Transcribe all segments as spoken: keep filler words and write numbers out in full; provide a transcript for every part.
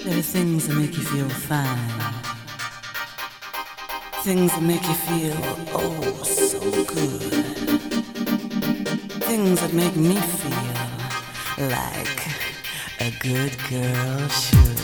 There are things that make you feel fine. Things that make you feel, oh, so good. Things that make me feel like a good girl should.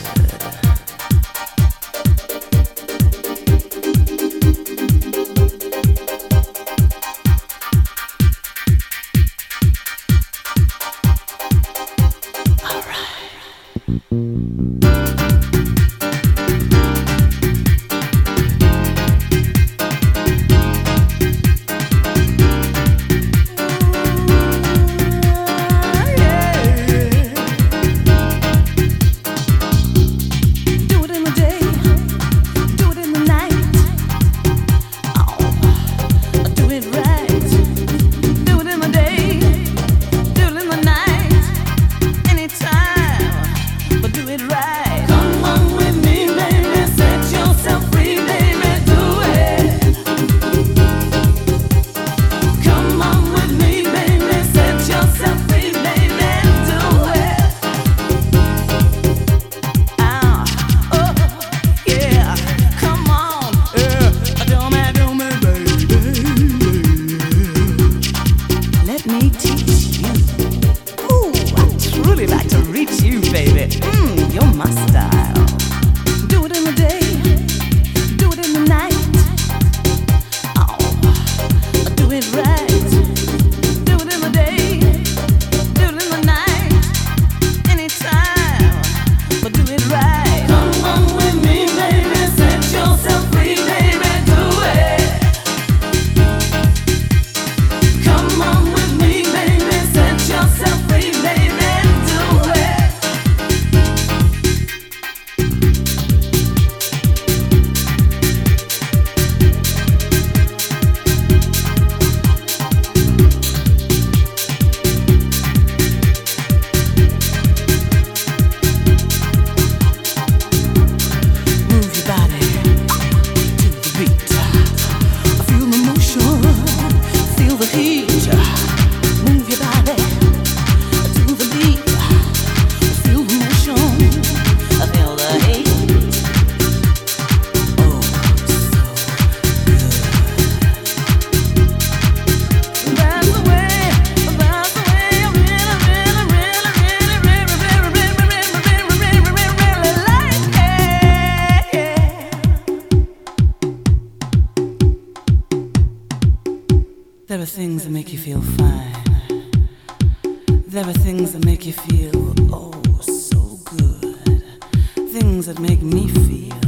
There are things that make you feel fine. There are things that make you feel, oh, so good. Things that make me feel